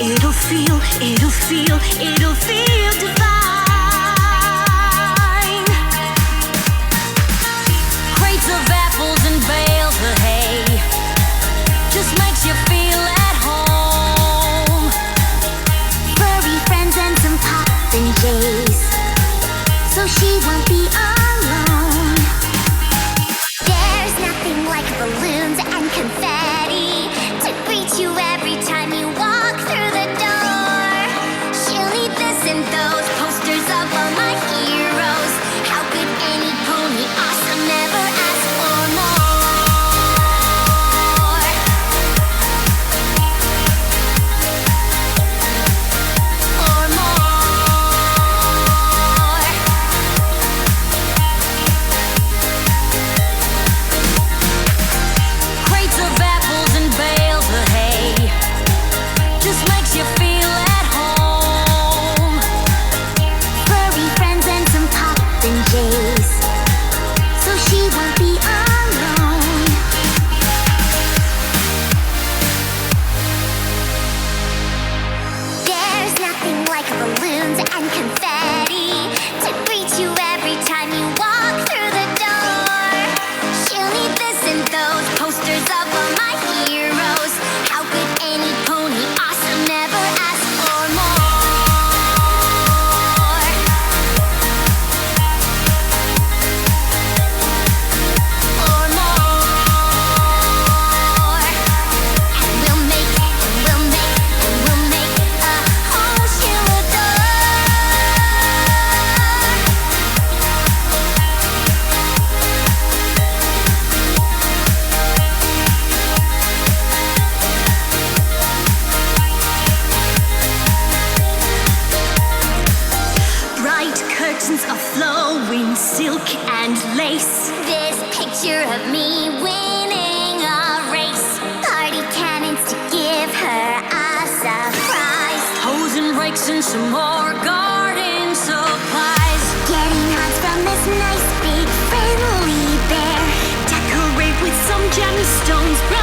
it'll feel divine. Crates of apples and bales of hay just makes you feel at home. Furry friends and some poppin' so she won't be alone. There's nothing like balloons and confetti to greet you every time you walk through the door. She'll need this and those posters of all my heroes. How could any pony awesome never ask for more? For more. Crates of apples and bales of hay just makes you feel at home. Furry friends and some poppin' so she won't be alone. There's nothing like balloons and confetti to greet you every time you walk through the door. She'll need this and those posters of all my heroes. How could any pony awesome never ask for more? For more. And we'll make a home she'll adore. Bright curtains of flowing silk and lace. This picture of me winning a race. Party cannons to give her a surprise. Hose and rakes and some more garden supplies. Getting hugs from this nice big friendly bear. Decorate with some gemstones.